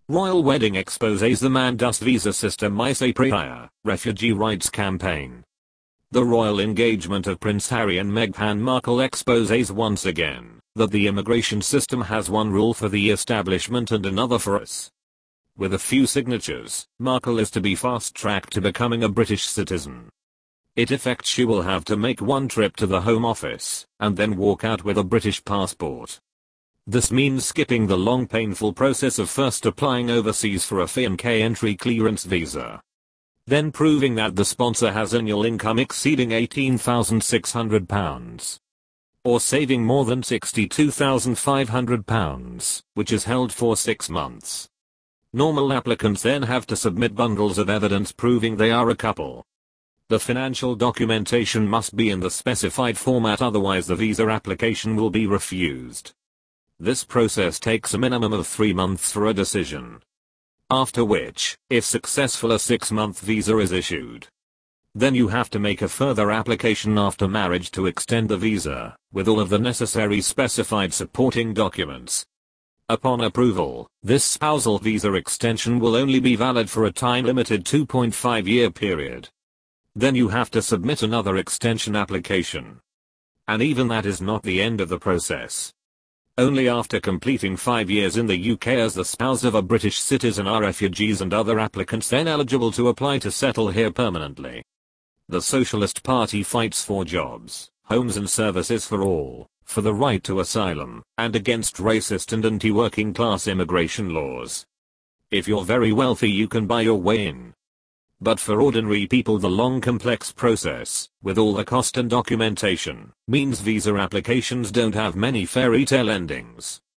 Royal wedding exposes the Mandas visa system Mise Priya, refugee rights campaign. The royal engagement of Prince Harry and Meghan Markle exposes once again that the immigration system has one rule for the establishment and another for us. With a few signatures, Markle is to be fast-tracked to becoming a British citizen. In effect, she will have to make one trip to the Home Office and then walk out with a British passport. This means skipping the long painful process of first applying overseas for a FINK entry clearance visa, then proving that the sponsor has annual income exceeding £18,600, or saving more than £62,500, which is held for 6 months. Normal applicants then have to submit bundles of evidence proving they are a couple. The financial documentation must be in the specified format, otherwise the visa application will be refused. This process takes a minimum of 3 months for a decision. After which, if successful, a 6-month visa is issued. Then you have to make a further application after marriage to extend the visa, with all of the necessary specified supporting documents. Upon approval, this spousal visa extension will only be valid for a time-limited 2.5-year period. Then you have to submit another extension application. And even that is not the end of the process. Only after completing 5 years in the UK as the spouse of a British citizen are refugees and other applicants then eligible to apply to settle here permanently. The Socialist Party fights for jobs, homes and services for all, for the right to asylum, and against racist and anti-working class immigration laws. If you're very wealthy, you can buy your way in. But for ordinary people, the long complex process, with all the cost and documentation, means visa applications don't have many fairy tale endings.